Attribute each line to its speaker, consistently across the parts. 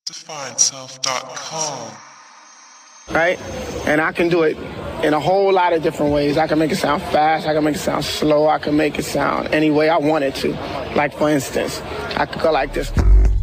Speaker 1: DefiantSelf.com.
Speaker 2: Right? And I can do it in a whole lot of different ways. I can make it sound fast, I can make it sound slow, I can make it sound any way I want it to. Like, for instance, I could go like this.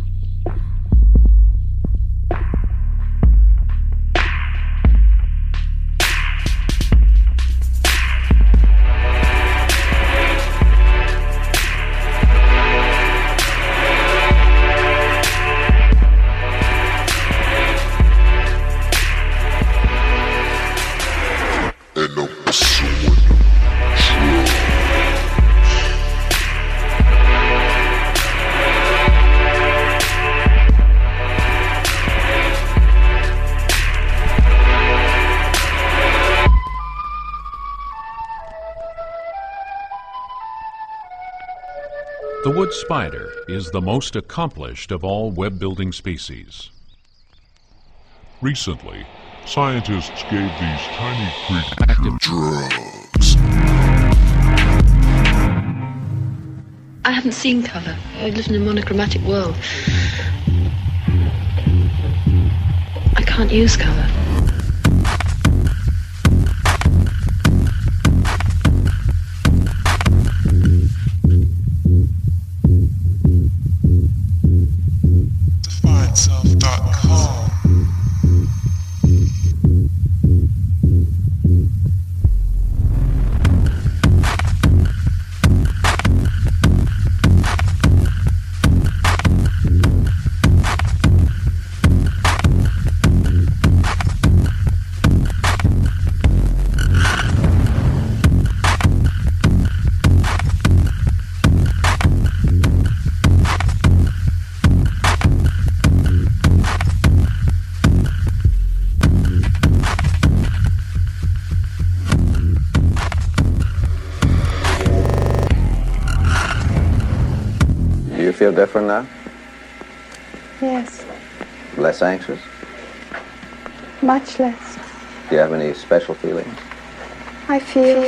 Speaker 3: The wood spider is the most accomplished of all web-building species.
Speaker 4: Recently, scientists gave these tiny creatures
Speaker 1: drugs.
Speaker 5: I haven't seen colour. I live in a monochromatic world. I can't use colour.
Speaker 1: DefiantSelf.com.
Speaker 6: Do you feel different now?
Speaker 7: Yes,
Speaker 6: Less anxious?
Speaker 7: much less.
Speaker 6: Do you have any special feelings?
Speaker 7: I feel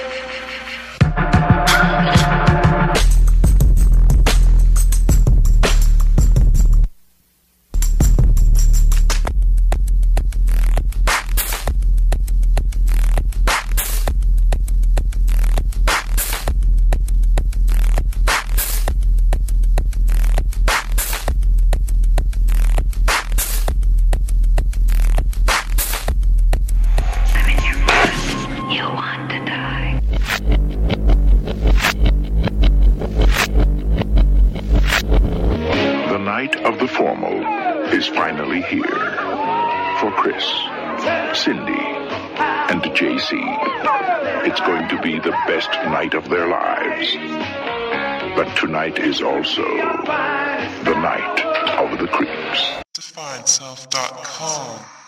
Speaker 8: The night of the formal is finally here. For Chris, Cindy, and JC. It's going to be the best night of their lives. But tonight is also the night of the creeps.
Speaker 1: DefiantSelf.com.